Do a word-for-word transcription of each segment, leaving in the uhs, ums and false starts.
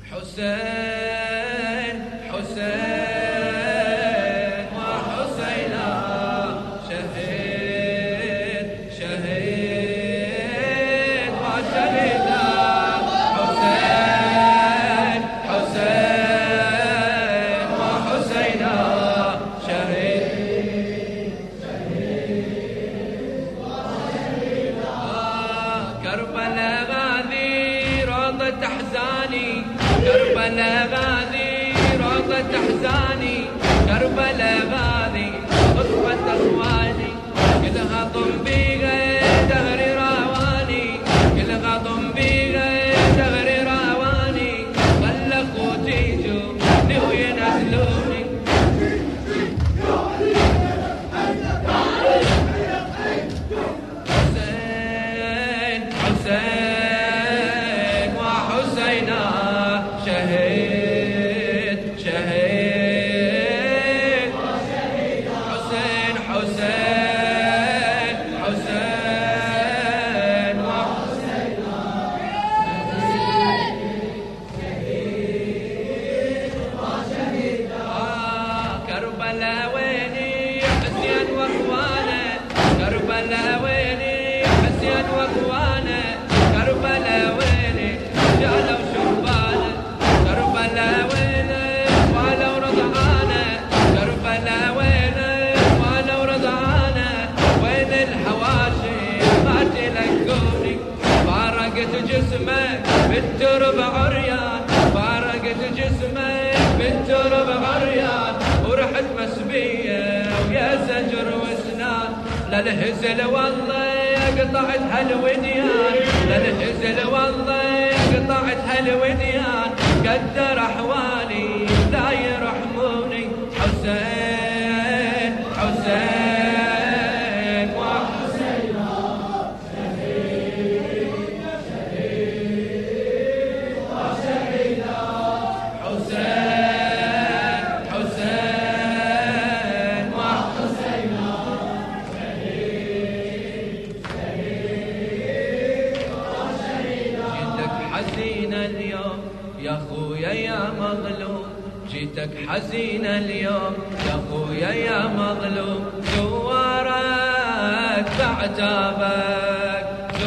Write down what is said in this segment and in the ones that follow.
حسين حسين وحسينا شهيد شهيد وشهيدا حسين حسين وحسينا شهيد شهيد وشهيدا كربلاء غادي روضة أحزاني كربلاء غادي روضة أحزاني كربلاء غادي خطبة أخواني كلها ضم بيها دهري راواني كلها ضم بيها دهري راواني خلقوا تيجوا وينزلوني حسين حسين وحسينا شهيد شهيد حسين حسين حسين وحسينا شهيد وشهيدا كربلاء ويني حسين واخوانه كربلاء ويني حسين واخوانه كربلاء ويني جالوا شربانه كربلاء وينه ولو رضعانه كربلاء وينه ولو رضعانه وين الحواشي ما تلقوني فارقت جسمك بالترب عريان فارقت جسمك بالترب عريان ورحت مسبيه ويا زجر واسنان للهزل والله قطعت هالوديان للهزل والله قطعت هالوديان قدر احوالي لا يرحموني حسين حسين وحسينا شهيد شهيد وشهيدا حسين حسين وحسينا شهيد شهيد وشهيدا جيتك حزين اليوم يا خويا يا مظلوم جيتك حزين اليوم يا خويا يا مظلوم زوارك بعتابك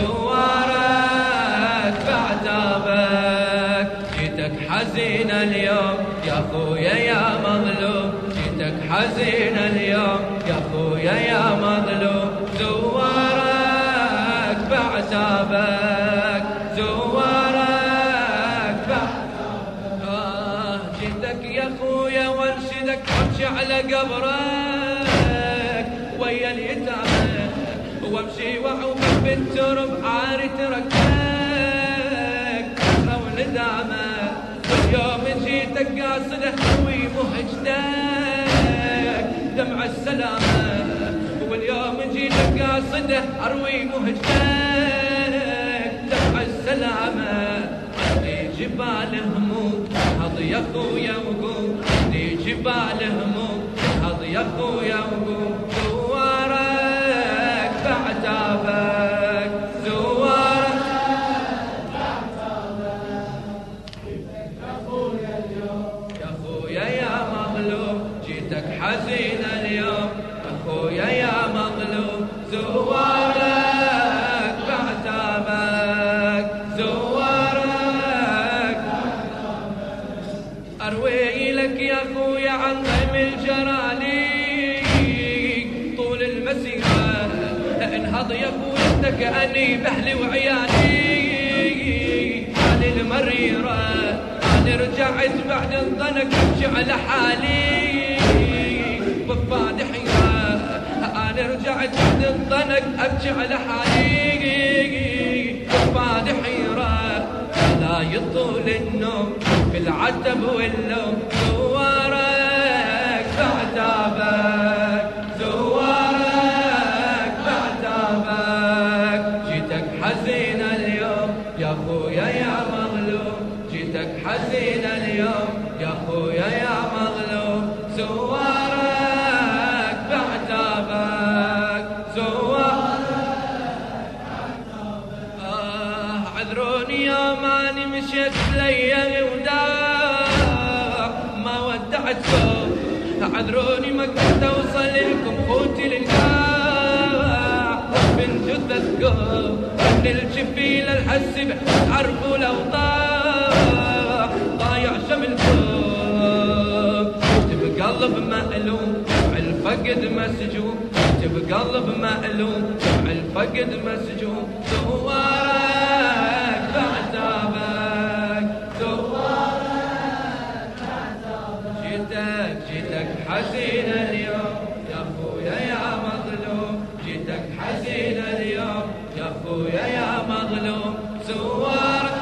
زوارك بعتابك جيتك حزين اليوم يا خويا يا مظلوم جيتك حزين اليوم يا خويا يا مظلوم زوارك بعتابك زوارك بعتابك آه جيتك يا خويا وانشدك وامشي على قبرك ويا اليتامى وامشي واعوفك بالترب عاري تركتك او ندامه واليوم جيتك قاصده خوي مهجتك دمع السلامه واليوم جيتك قاصده اروي مهجتك دمع السلامه عندي جبال هموم هض يا خويا وقوم عندي جبال هموم هض يا خويا وقوم زوارك بعتابك زوارك يا خويا يا مظلوم جيتك حزين اليوم يا خويا يا مظلوم زوارك بعتابك زوارك اروي لك يا خويا عن غيم الجرالي طول المسيره انهض يا خويا كاني باهلي وعيالي حالي المريره انا رجعت بعد الضنك امشي على حالي وفاني حيره انا رجعت بعد الضنك ابكي على حالي وفاني حيره لا يطول النوم بالعتب واللوم زوارك بعتابك زوارك بعتابك جيتك حزين اليوم يا خويا يا مظلوم جيتك حزين اليوم يا خويا يا مظلوم زوارك بعتابك زوارك بعتابك آه عذروني يا ماني مشيت ليالي ودار بعد سوق اعذروني ما قدرت اوصل لكم خوتي للقاع بنت تذكر ان الجفيل الحسب عرفوا الاوضاع ضايع شملكم بقلب مألوم الفقد مسجون بقلب مألوم الفقد مسجون ثوارك بعتابك ثوارك بعتابك جيتك جيتك حزين اليوم يا اخويا يا مظلوم جيتك حزين اليوم يا اخويا يا مظلوم ثوارك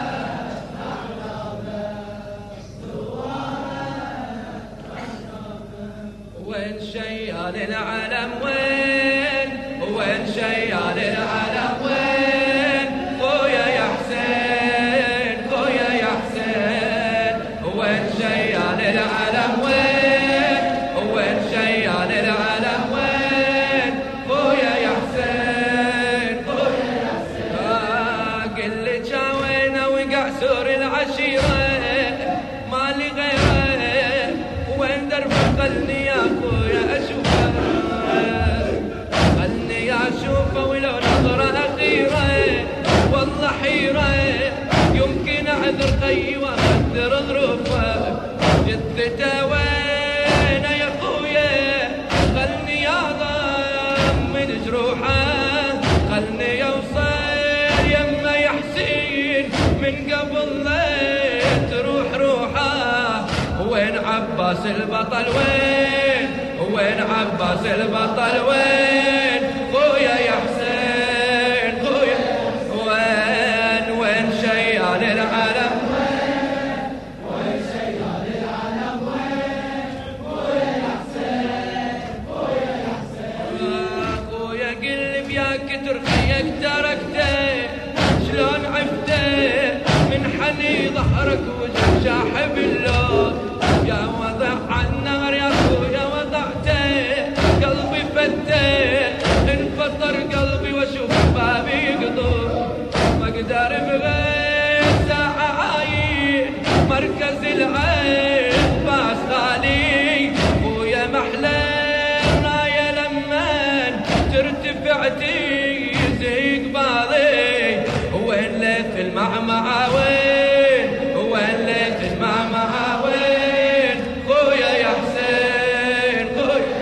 وين شيال العالم وين وين شيال العالم وين خويا يا حسين خويا يا حسين وين شيال العالم وين وين شيال العالم وين خويا يا حسين خويا يا حسين آه قل لي جاوينا وقع سور العشيرة مالي غيره وين درب قلني يا اخويا اشوفه خلني اشوفه ولو نظرة اخيرة والله حيرة يمكن اعذر خيي واقدر ظروفه جثته وين يا اخويا خلني اضمن جروحه خلني اوصل يما يا حسين من قبل لا تروح روحه وين عباس البطل وين وين عباس البطل وين خويا يا حسين خويا وين وين شيال العالم وين شيال العالم وين خويا يا حسين خويا يا حسين خويا قلب يا كتر خيك تركته شلون عفته من حني ظهرك وجه شاحب اللون يا وضع النار يا اخويا وضعته قلبي فته انفطر قلبي واشوف بابي يقطر ما اقدر بغير ساعة عاين مركز العين باس غالي خويا محلى راية لمن ترتفع تيزي قبالي وين ليت المعمعة وين وين ليت المعمعة وين خويا يا حسين خويا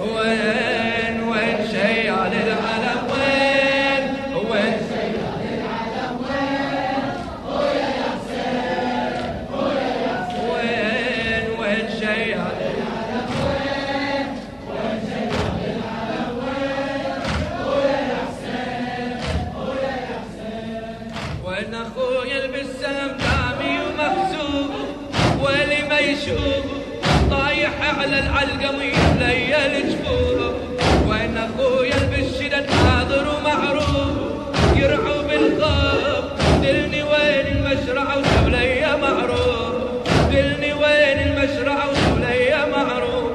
وين وين شيال العالم وين وين شيال العالم وين خويا يا حسين خويا يا حسين وين وين شيال العالم وين وين شيال العالم وين خويا يا حسين خويا يا حسين وين اخويا البسام دامي ومكسور ولي ما يشوف طايح على العلقة ويلي الجفور وين اخويا بالشدد حاضر ومعروف يرعوا بالخوف دلني وين المشرعة وسولي معروف دلني وين المشرعة وسولي معروف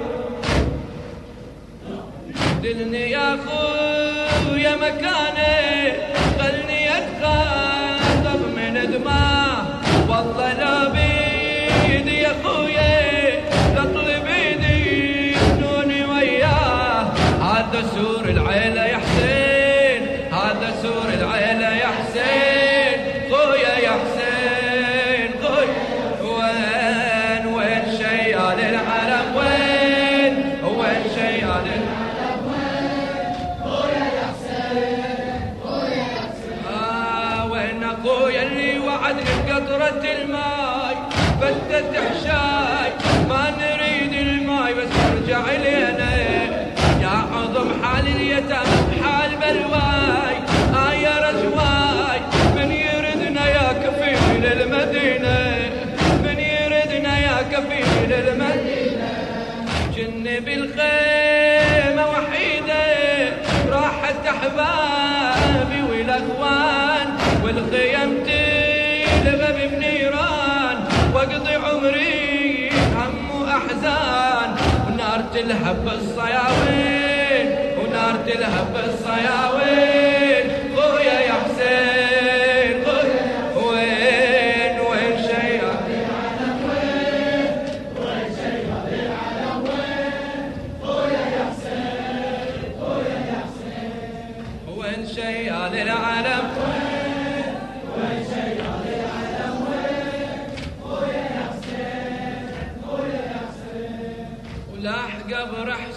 دلني يا اخويا مكاني خلني اتخاطب من دماه والله لا بيدي يا اخويا تطلب ايدي جنوني وياه هذا سور العيلة يا حسين هذا سور العيلة يا حسين خويا يا حسين خويا وين وين شيال العالم وين وين شيال العالم وين خويا يا حسين خويا يا حسين آه وين اخويا اللي وعدني بقطرة الماي بدت حشاي ما نريد الماي بس ارجع لينا يا عظم حال اليتامى بحال بلواي آه يا رجواي من يردنا يا كفيل المدينة من يردنا يا كفيل المدينة جني بالخيمة وحيدة راحت احبابي والاخوان والخيم تلغى بنيران واقضي عمري هم واحزان ونار تلهب بالصياوين ونار تلهب بالصياوين خويا يا حسين خويا وين وين شيال العالم وين وين شيال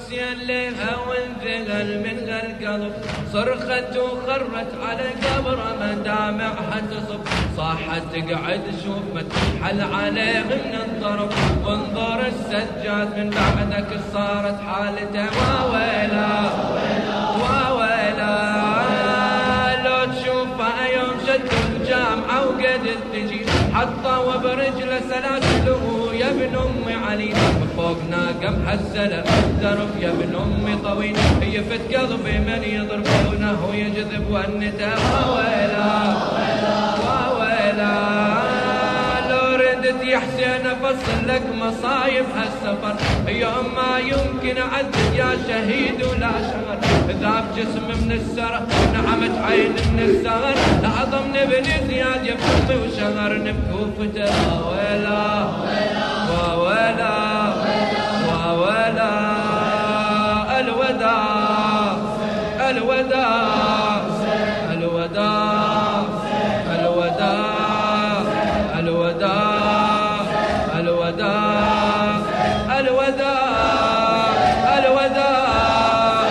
حسين لها وانذهل من القلب، صرخت وخرت على قبره مدامعها تصب، صاحت تقعد شوف ما تنحل عليه من الضرب، وانظر السجاد من بعدك صارت حالته واويلا واويلا. لو تشوفه يوم شدوا الجامعة وقدر تجي حطوا برجله سلاسله يا ابن ام علي، فوق ناقه محزله درب يا ابن امي طويل، يفت قلبي من يضربونه ويجذب ونته واويلا واويلا. لو ردت يا حسين افصل لك مصايب هالسفر، يوم ما يمكن اعدد يا شهيد ولا شغل، ذاب جسم من السر نعمت عين من السهر، اعظم بن زياد يا بطمي وشغرني بكوفته واويلا واويلا واويلا. الوداع الوداع الوداع الوداع الوداع الوداع الوداع الوداع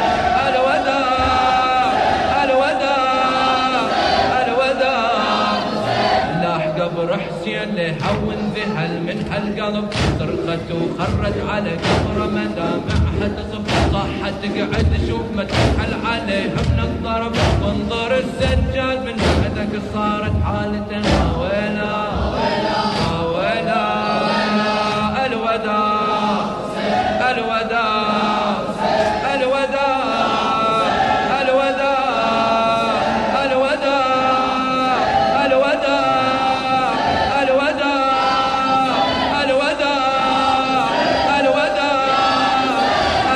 الوداع الوداع. لاح قبر حسين لهون ذهل من هالقلب، صرخت وخرت على قبره مدامعها تصب، صاحت تقعد شوف ما تنحل عليه من الضرب، وانظر السجاد من بعدك صارت حالته واويلا واويلا. الوداع الوداع الوداع الوداع الوداع الوداع الوداع الوداع الوداع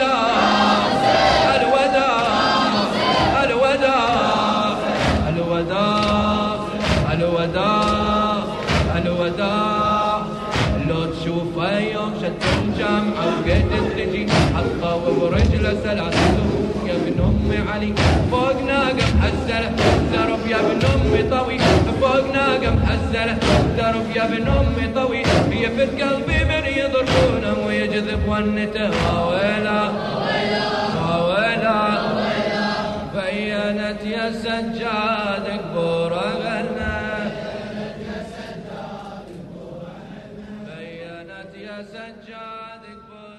الوداع الوداع الوداع الوداع. لو تشوفه يوم شد الجامعة وقدت تجي حطوا برجله سلاسله يا ابن ام علي، فوق ناقه محزله درب يا ابن امي طويل، فوق ناقه محزله درب يا ابن امي طويل، يفت قلبي من يضربونه ويجذب ونته واويلا واويلا. بينت يا سجاد قبوره غنى، بينت يا سجاد قبوره